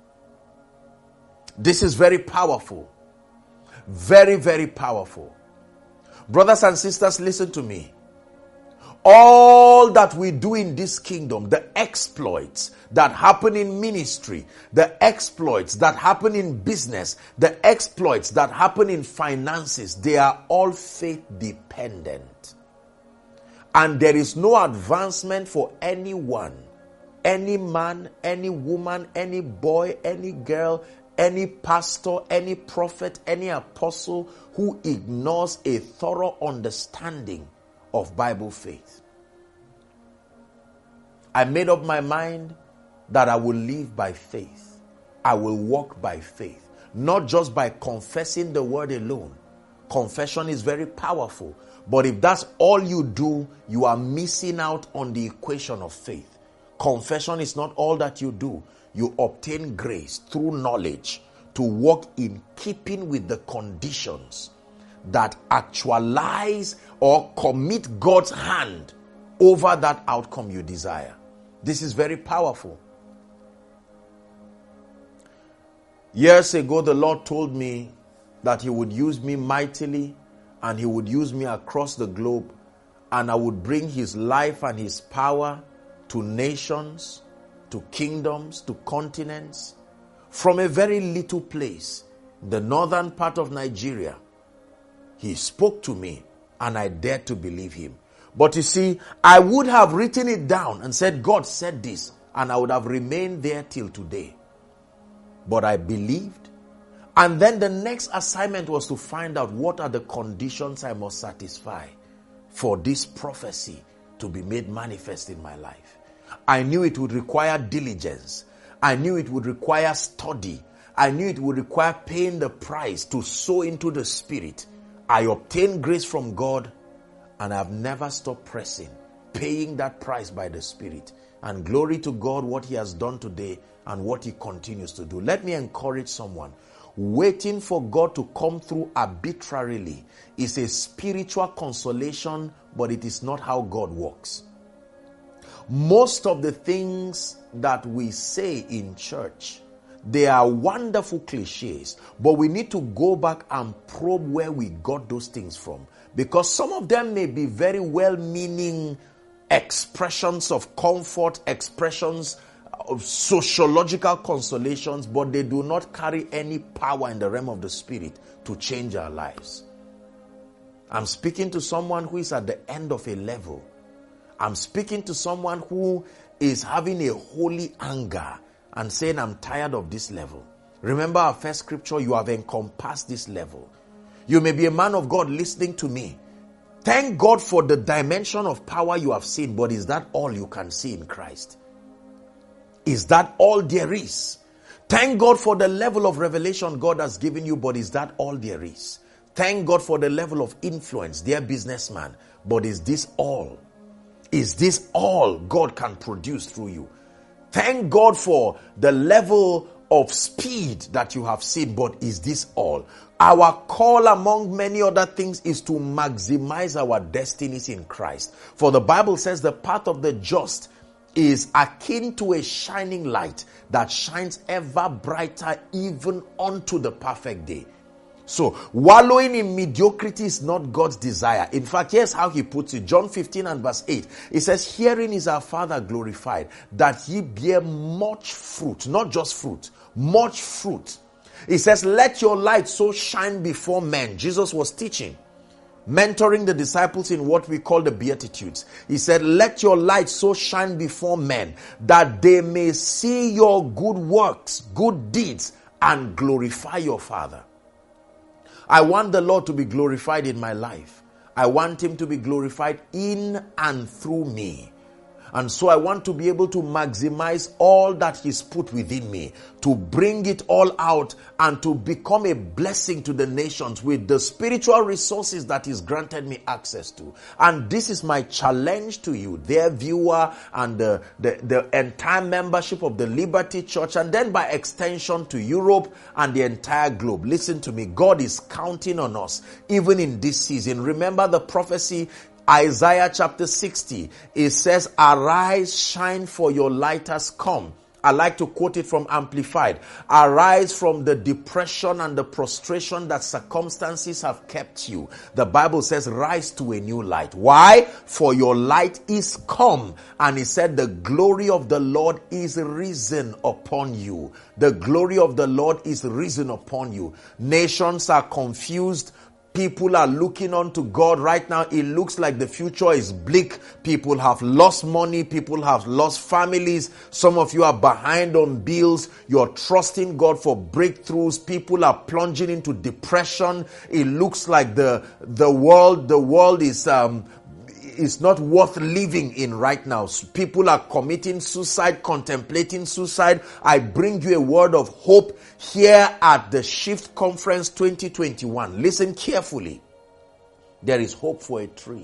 This is very powerful. Very, very powerful. Brothers and sisters, listen to me. All that we do in this kingdom, the exploits that happen in ministry, the exploits that happen in business, the exploits that happen in finances, they are all faith dependent. And there is no advancement for anyone, any man, any woman, any boy, any girl, any pastor, any prophet, any apostle who ignores a thorough understanding of Bible faith. I made up my mind that I will live by faith. I will walk by faith, not just by confessing the word alone. Confession is very powerful, but if that's all you do, you are missing out on the equation of faith. Confession is not all that you do. You obtain grace through knowledge to walk in keeping with the conditions that actualize or commit God's hand over that outcome you desire. This is very powerful. Years ago, the Lord told me that He would use me mightily and He would use me across the globe, and I would bring His life and His power to nations, to kingdoms, to continents, from a very little place, the northern part of Nigeria. He spoke to me and I dared to believe Him. But you see, I would have written it down and said, God said this, and I would have remained there till today. But I believed. And then the next assignment was to find out what are the conditions I must satisfy for this prophecy to be made manifest in my life. I knew it would require diligence. I knew it would require study. I knew it would require paying the price to sow into the Spirit. I obtained grace from God, and I've never stopped pressing, paying that price by the Spirit. And glory to God, what He has done today and what He continues to do. Let me encourage someone. Waiting for God to come through arbitrarily is a spiritual consolation, but it is not how God works. Most of the things that we say in church, they are wonderful cliches, but we need to go back and probe where we got those things from. Because some of them may be very well-meaning expressions of comfort, expressions of sociological consolations, but they do not carry any power in the realm of the Spirit to change our lives. I'm speaking to someone who is at the end of a level. I'm speaking to someone who is having a holy anger and saying, I'm tired of this level. Remember our first scripture, you have encompassed this level. You may be a man of God listening to me. Thank God for the dimension of power you have seen, but is that all you can see in Christ? Is that all there is? Thank God for the level of revelation God has given you, but is that all there is? Thank God for the level of influence, dear businessman, but is this all? Is this all God can produce through you? Thank God for the level of speed that you have seen, but is this all? Our call, among many other things, is to maximize our destinies in Christ. For the Bible says the path of the just is akin to a shining light that shines ever brighter even unto the perfect day. So, wallowing in mediocrity is not God's desire. In fact, here's how He puts it. John 15 and verse 8. It says, herein is our Father glorified, that ye bear much fruit. Not just fruit, much fruit. It says, let your light so shine before men. Jesus was teaching, mentoring the disciples in what we call the Beatitudes. He said, let your light so shine before men, that they may see your good works, good deeds, and glorify your Father. I want the Lord to be glorified in my life. I want Him to be glorified in and through me. And so I want to be able to maximize all that He's put within me, to bring it all out and to become a blessing to the nations with the spiritual resources that He's granted me access to. And this is my challenge to you, dear viewer, and the entire membership of the Liberty Church, and then by extension to Europe and the entire globe. Listen to me. God is counting on us even in this season. Remember the prophecy, Isaiah chapter 60, it says, arise, shine, for your light has come, I like to quote it from Amplified. Arise from the depression and the prostration that circumstances have kept you. The Bible says, rise to a new light. Why? For your light is come. And he said, the glory of the Lord is risen upon you. The glory of the Lord is risen upon you. Nations are confused. People are looking unto God right now. It looks like the future is bleak. People have lost money. People have lost families. Some of you are behind on bills. You're trusting God for breakthroughs. People are plunging into depression. It looks like the world is not worth living in right now. People are committing suicide, contemplating suicide. I bring you a word of hope here at the Shift Conference 2021. Listen carefully. There is hope for a tree.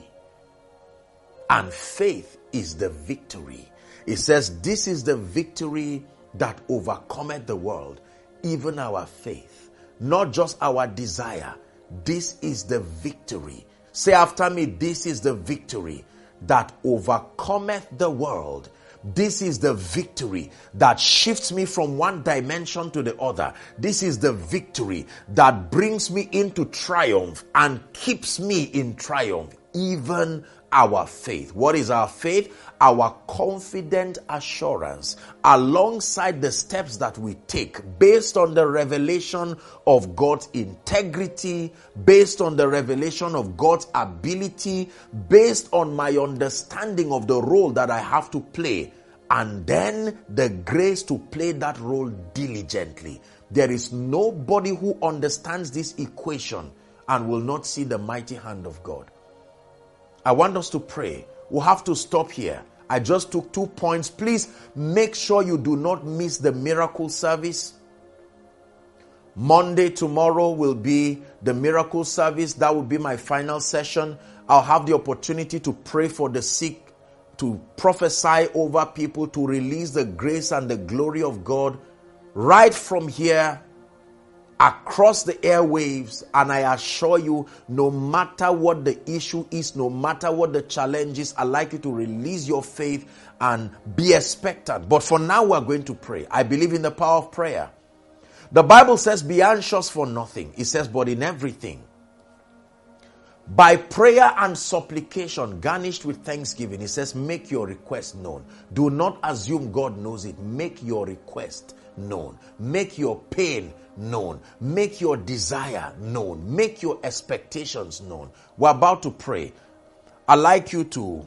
And faith is the victory. It says, this is the victory that overcometh the world, even our faith. Not just our desire. This is the victory. Say after me, this is the victory that overcometh the world. This is the victory that shifts me from one dimension to the other. This is the victory that brings me into triumph and keeps me in triumph, even our faith. What is our faith? Our confident assurance alongside the steps that we take based on the revelation of God's integrity, based on the revelation of God's ability, based on my understanding of the role that I have to play, and then the grace to play that role diligently. There is nobody who understands this equation and will not see the mighty hand of God. I want us to pray. We'll have to stop here. I just took 2 points. Please make sure you do not miss the miracle service. Monday, tomorrow will be the miracle service. That will be my final session. I'll have the opportunity to pray for the sick, to prophesy over people, to release the grace and the glory of God right from here across the airwaves. And I assure you, no matter what the issue is, no matter what the challenge is, I'd like you to release your faith and be expectant. But for now, we're going to pray. I believe in the power of prayer. The Bible says, be anxious for nothing. It says, but in everything, by prayer and supplication, garnished with thanksgiving, it says, make your request known. Do not assume God knows it. Make your request known. Make your pain known. Make your desire known. Make your expectations known. We're about to pray. I'd like you to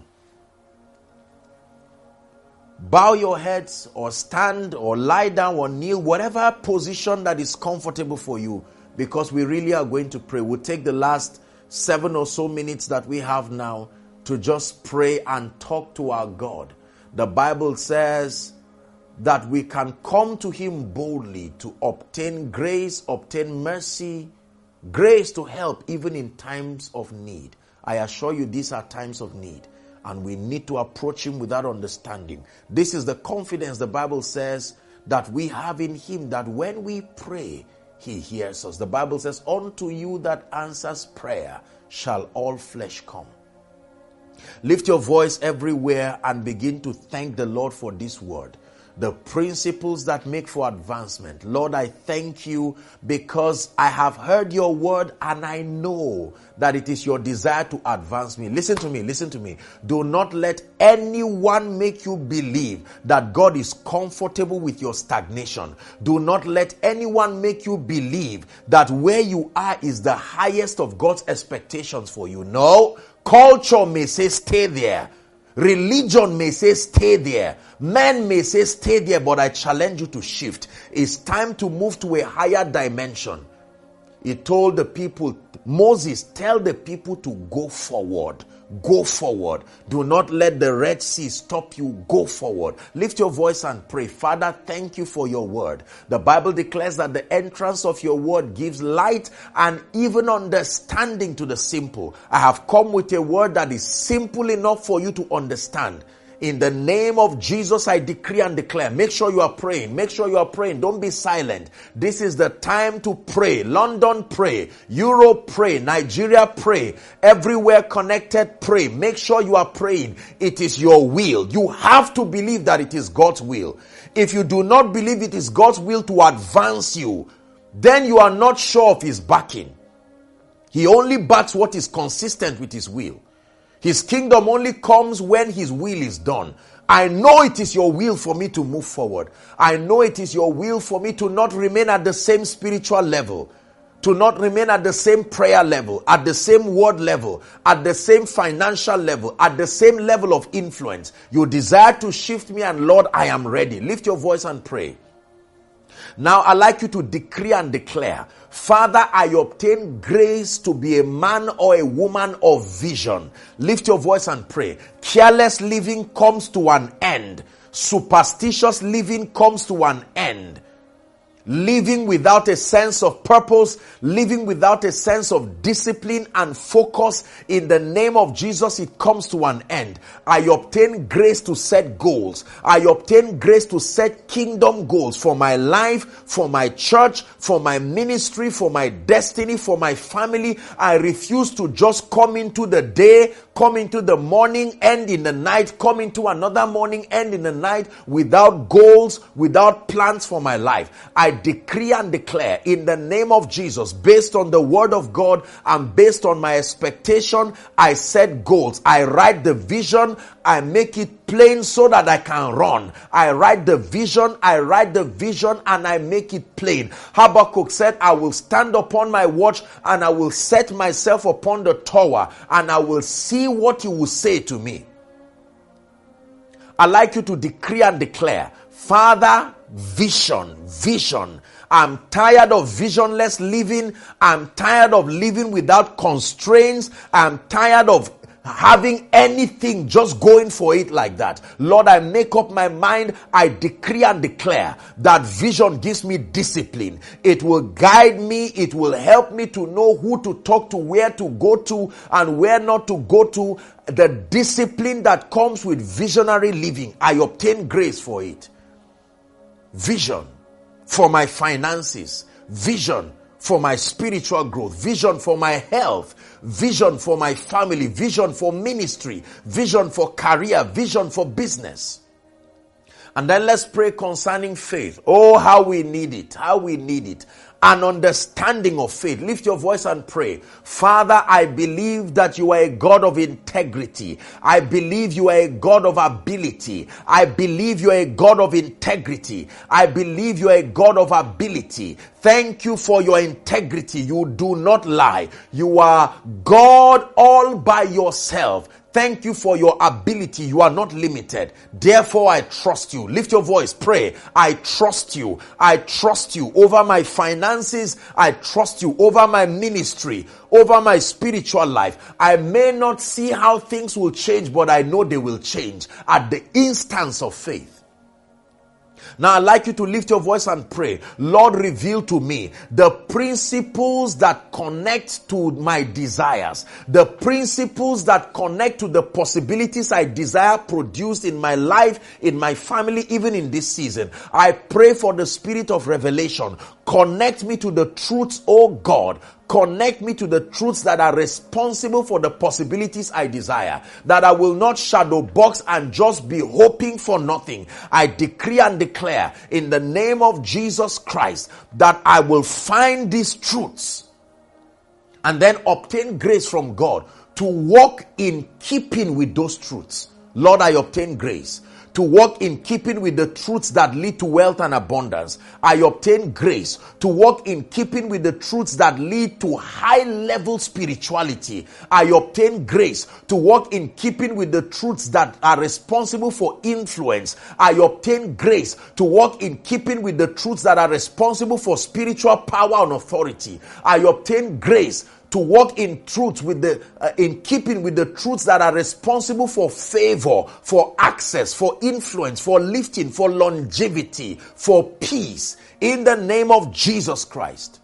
bow your heads or stand or lie down or kneel, whatever position that is comfortable for you, because we really are going to pray. We'll take the last 7 or so minutes that we have now to just pray and talk to our God. The Bible says that we can come to Him boldly to obtain grace, obtain mercy, grace to help even in times of need. I assure you, these are times of need, and we need to approach Him with that understanding. This is the confidence the Bible says that we have in Him, that when we pray, He hears us. The Bible says, unto you that answers prayer shall all flesh come. Lift your voice everywhere and begin to thank the Lord for this word. The principles that make for advancement. Lord, I thank you because I have heard your word and I know that it is your desire to advance me. Listen to me, listen to me. Do not let anyone make you believe that God is comfortable with your stagnation. Do not let anyone make you believe that where you are is the highest of God's expectations for you. No, culture may say stay there. Religion may say stay there. Men may say stay there, but I challenge you to shift. It's time to move to a higher dimension. He told the people, Moses, tell the people to go forward. Go forward. Do not let the Red Sea stop you. Go forward. Lift your voice and pray. Father, thank you for your word. The Bible declares that the entrance of your word gives light and even understanding to the simple. I have come with a word that is simple enough for you to understand. In the name of Jesus, I decree and declare. Make sure you are praying. Make sure you are praying. Don't be silent. This is the time to pray. London, pray. Europe, pray. Nigeria, pray. Everywhere connected, pray. Make sure you are praying. It is your will. You have to believe that it is God's will. If you do not believe it is God's will to advance you, then you are not sure of his backing. He only backs what is consistent with his will. His kingdom only comes when his will is done. I know it is your will for me to move forward. I know it is your will for me to not remain at the same spiritual level, to not remain at the same prayer level, at the same word level, at the same financial level, at the same level of influence. You desire to shift me, and Lord, I am ready. Lift your voice and pray. Now, I'd like you to decree and declare, Father, I obtain grace to be a man or a woman of vision. Lift your voice and pray. Careless living comes to an end. Superstitious living comes to an end. Living without a sense of purpose, living without a sense of discipline and focus, in the name of Jesus, it comes to an end. I obtain grace to set goals. I obtain grace to set kingdom goals for my life, for my church, for my ministry, for my destiny, for my family. I refuse to just come into the day, come into the morning, end in the night, come into another morning, end in the night, without goals, without plans for my life. I decree and declare in the name of Jesus, based on the word of God and based on my expectation, I set goals. I write the vision. I make it plain so that I can run. I write the vision and I make it plain. Habakkuk said, I will stand upon my watch and I will set myself upon the tower and I will see what you will say to me. I'd like you to decree and declare, Father, vision. I'm tired of visionless living. I'm tired of living without constraints. I'm tired of having anything, just going for it like that. Lord, I make up my mind. I decree and declare that vision gives me discipline. It will guide me. It will help me to know who to talk to, where to go to, and where not to go to. The discipline that comes with visionary living, I obtain grace for it. Vision for my finances, vision for my spiritual growth, vision for my health, vision for my family, vision for ministry, vision for career, vision for business. And then let's pray concerning faith. Oh, how we need it. How we need it. An understanding of faith. Lift your voice and pray. Father, I believe that you are a God of integrity. I believe you are a God of ability. I believe you are a God of integrity. I believe you are a God of ability. Thank you for your integrity. You do not lie. You are God all by yourself. Thank you for your ability. You are not limited. Therefore, I trust you. Lift your voice. Pray. I trust you. I trust you over my finances. I trust you over my ministry, over my spiritual life. I may not see how things will change, but I know they will change at the instance of faith. Now, I'd like you to lift your voice and pray. Lord, reveal to me the principles that connect to my desires, the principles that connect to the possibilities I desire produced in my life, in my family, even in this season. I pray for the spirit of revelation. Connect me to the truths, oh God. Connect me to the truths that are responsible for the possibilities I desire. That I will not shadow box and just be hoping for nothing. I decree and declare in the name of Jesus Christ that I will find these truths and then obtain grace from God to walk in keeping with those truths. Lord, I obtain grace to walk in keeping with the truths that lead to wealth and abundance. I obtain grace to walk in keeping with the truths that lead to high level spirituality. I obtain grace to walk in keeping with the truths that are responsible for influence. I obtain grace to walk in keeping with the truths that are responsible for spiritual power and authority. I obtain grace to walk in truth with in keeping with the truths that are responsible for favor, for access, for influence, for lifting, for longevity, for peace, in the name of Jesus Christ.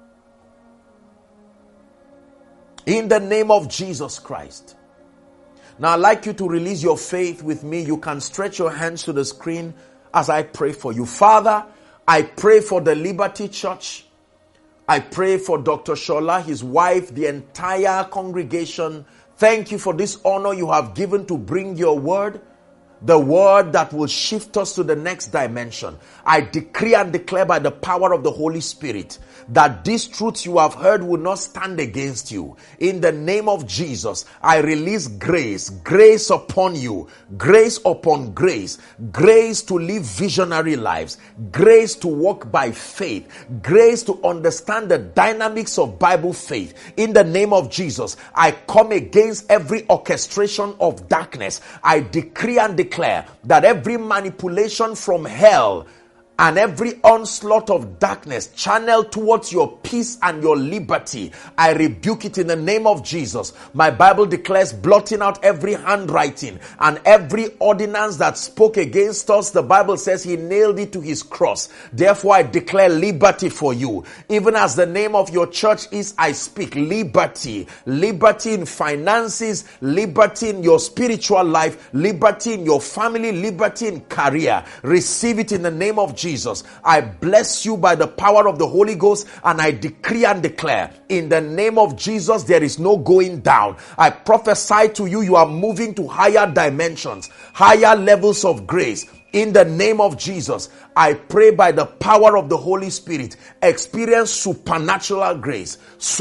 In the name of Jesus Christ. Now I'd like you to release your faith with me. You can stretch your hands to the screen as I pray for you. Father, I pray for the Liberty Church. I pray for Dr. Shola, his wife, the entire congregation. Thank you for this honor you have given to bring your word. The word that will shift us to the next dimension. I decree and declare by the power of the Holy Spirit that these truths you have heard will not stand against you. In the name of Jesus, I release grace, grace upon you, grace upon grace, grace to live visionary lives, grace to walk by faith, grace to understand the dynamics of Bible faith. In the name of Jesus, I come against every orchestration of darkness. I decree and declare that every manipulation from hell and every onslaught of darkness channeled towards your peace and your liberty, I rebuke it in the name of Jesus. My Bible declares, blotting out every handwriting and every ordinance that spoke against us. The Bible says he nailed it to his cross. Therefore, I declare liberty for you. Even as the name of your church is, I speak liberty. Liberty in finances, liberty in your spiritual life, liberty in your family, liberty in career. Receive it in the name of Jesus. I bless you by the power of the Holy Ghost, and I decree and declare in the name of Jesus, there is no going down. I prophesy to you, you are moving to higher dimensions, higher levels of grace. In the name of Jesus, I pray by the power of the Holy Spirit, experience supernatural grace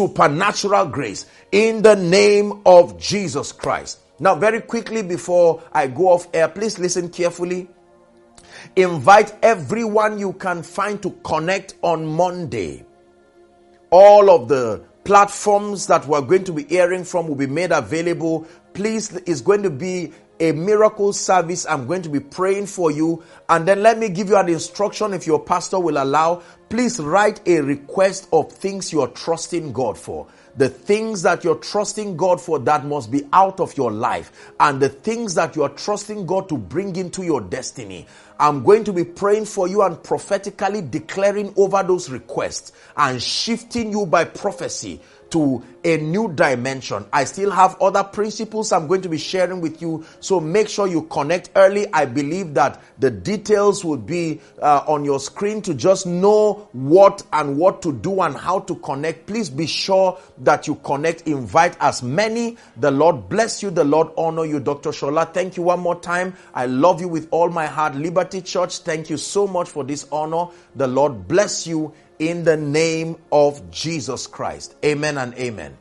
in the name of Jesus Christ. Now, very quickly before I go off air, please listen carefully. Invite everyone you can find to connect on Monday. All of the platforms that we're going to be hearing from will be made available. Please, it's going to be a miracle service. I'm going to be praying for you. And then let me give you an instruction, if your pastor will allow. Please write a request of things you're trusting God for. The things that you're trusting God for that must be out of your life, and the things that you're trusting God to bring into your destiny. I'm going to be praying for you and prophetically declaring over those requests and shifting you by prophecy to a new dimension. I still have other principles I'm going to be sharing with you, so make sure you connect early. I believe that the details will be on your screen to just know what to do and how to connect. Please be sure that you connect. Invite as many. The Lord bless you. The Lord honor you. Dr. Shola, thank you one more time. I love you with all my heart. Liberty Church, thank you so much for this honor. The Lord bless you in the name of Jesus Christ. Amen and amen.